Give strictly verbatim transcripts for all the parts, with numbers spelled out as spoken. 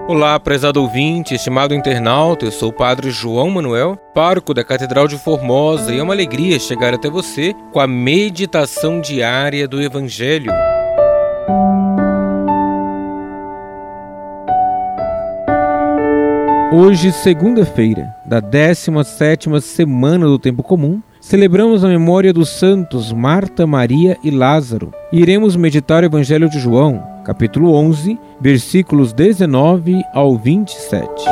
Olá, prezado ouvinte, estimado internauta, eu sou o Padre João Manuel, pároco da Catedral de Formosa, e é uma alegria chegar até você com a meditação diária do Evangelho. Hoje, segunda-feira, da décima sétima semana do Tempo Comum, celebramos a memória dos santos Marta, Maria e Lázaro. E iremos meditar o Evangelho de João, capítulo onze, versículos dezenove ao vinte e sete.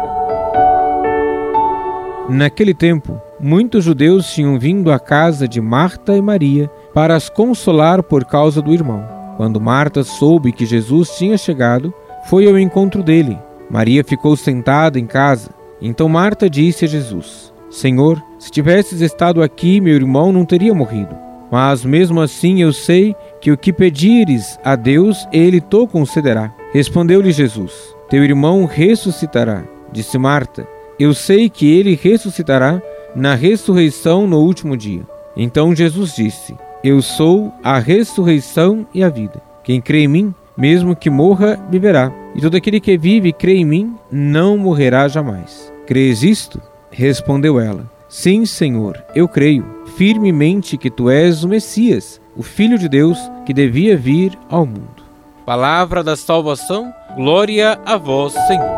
Naquele tempo, muitos judeus tinham vindo à casa de Marta e Maria para as consolar por causa do irmão. Quando Marta soube que Jesus tinha chegado, foi ao encontro dele. Maria ficou sentada em casa. Então Marta disse a Jesus: Senhor, se tivesses estado aqui, meu irmão não teria morrido. Mas mesmo assim eu sei que o que pedires a Deus, Ele te concederá. Respondeu-lhe Jesus: Teu irmão ressuscitará. Disse Marta: Eu sei que ele ressuscitará na ressurreição no último dia. Então Jesus disse: Eu sou a ressurreição e a vida. Quem crê em mim, mesmo que morra, viverá. E todo aquele que vive e crê em mim, não morrerá jamais. Crês isto? Respondeu ela: Sim, Senhor, eu creio firmemente que tu és o Messias, o Filho de Deus, que devia vir ao mundo. Palavra da salvação, glória a vós, Senhor.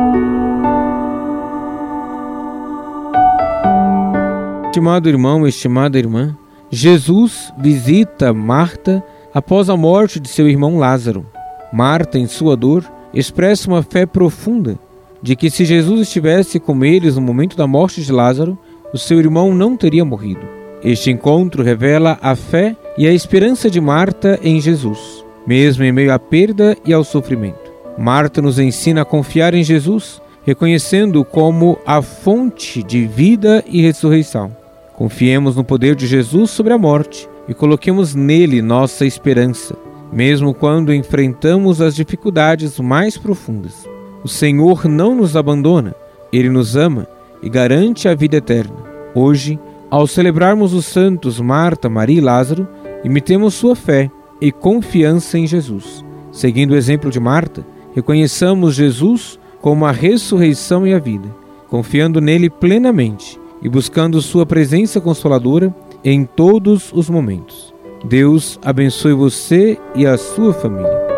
Estimado irmão, estimada irmã, Jesus visita Marta após a morte de seu irmão Lázaro. Marta, em sua dor, expressa uma fé profunda de que se Jesus estivesse com eles no momento da morte de Lázaro, o seu irmão não teria morrido. Este encontro revela a fé e a esperança de Marta em Jesus, mesmo em meio à perda e ao sofrimento. Marta nos ensina a confiar em Jesus, reconhecendo-o como a fonte de vida e ressurreição. Confiemos no poder de Jesus sobre a morte e coloquemos nele nossa esperança, mesmo quando enfrentamos as dificuldades mais profundas. O Senhor não nos abandona, Ele nos ama e garante a vida eterna. Hoje, ao celebrarmos os santos Marta, Maria e Lázaro, imitemos sua fé e confiança em Jesus. Seguindo o exemplo de Marta, reconheçamos Jesus como a ressurreição e a vida, confiando nele plenamente e buscando sua presença consoladora em todos os momentos. Deus abençoe você e a sua família.